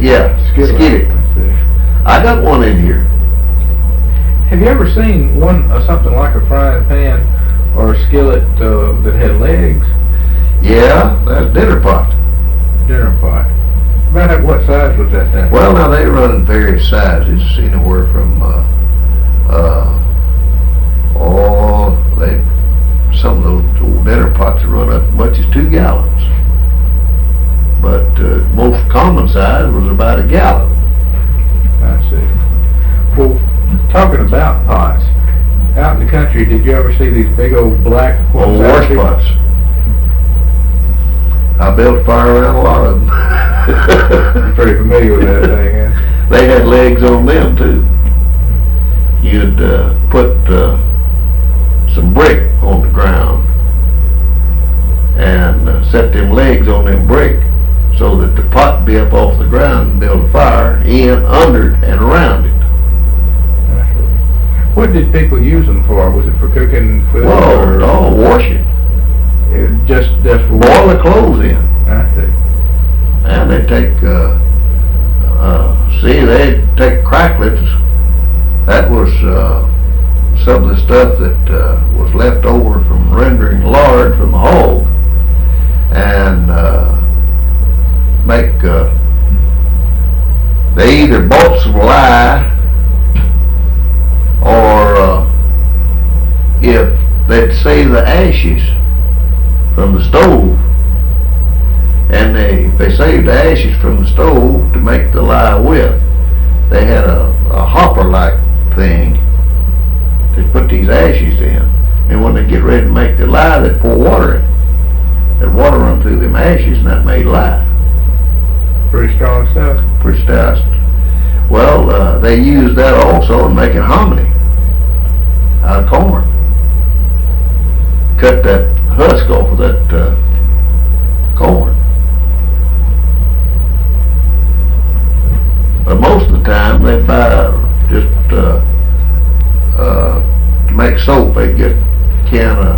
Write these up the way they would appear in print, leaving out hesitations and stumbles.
Yeah, skillet. I got one in here. Have you ever seen something like a frying pan or a skillet that had legs? Yeah, that's dinner pot. Dinner pot. About what size was that thing? Well, now they run in various sizes, anywhere from some of those old dinner pots run up as much as 2 gallons. But most common size was about 1 gallon. I see. Well, talking about pots, out in the country, did you ever see these big old black wash pots? I built a fire around a lot of them. You're pretty familiar with that thing, huh? They had legs on them too. You'd put some brick on the ground and set them legs on them brick so that the pot would be up off the ground and build a fire in, under, and around it. What did people use them for? Was it for cooking food? Well, washing. Just for boil the clothes in. I see. And they take take cracklets. That was some of the stuff that was left over from rendering lard from the hog, and they either bought some lye, or if they'd save the ashes from the stove, and if they saved the ashes from the stove to make the lye with, they had a hopper-like thing to put these ashes in, and when they get ready to make the lye, they'd pour water in. That water run through them ashes, and that made lye. Pretty strong stuff. Pretty stout. Well, they used that also in making hominy out of corn. Cut that husk off of that corn. But most of the time they buy just to make soap. They get a can of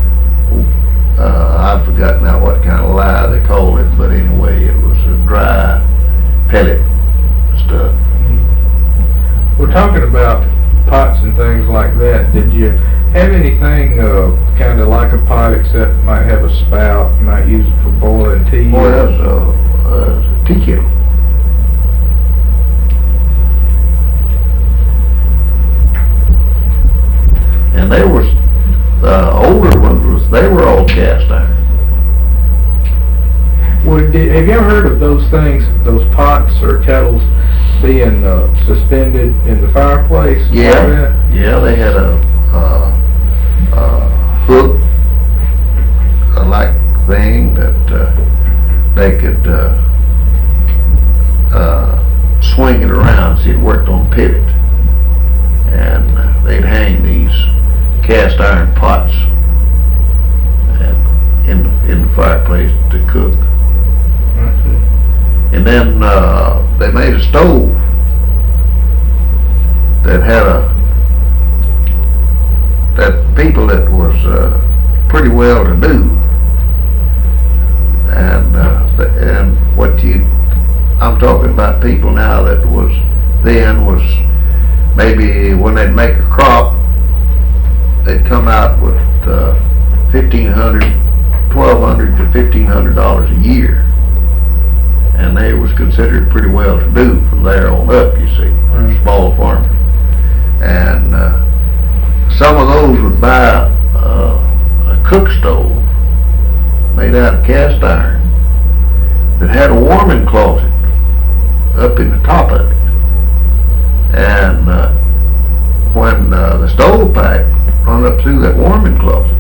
I forgot now what kind of lye they called it, but anyway, it was a dry pellet stuff. We're talking about pots and things like that. Did you have anything kind of like a pot, except it might have a spout? You might use it for boiling tea. Well, that's a tea kettle. And they were older ones. They were all cast iron. Well, have you ever heard of those things, those pots or kettles being suspended in the fireplace? Yeah, yeah. They had a hook-like thing that they could swing it around. See, it worked on pivot, and they'd hang these cast iron pots in the fireplace to cook. And then they made a stove that had that people that was pretty well to do, and I'm talking about people now that was maybe when they'd make a crop, they'd come out with $1,500 to $1,500 a year, and they was considered pretty well to do from there on up. You see, small farmers, and some of those would buy a cook stove made out of cast iron that had a warming closet up in the top of it, and when the stove pipe run up through that warming closet,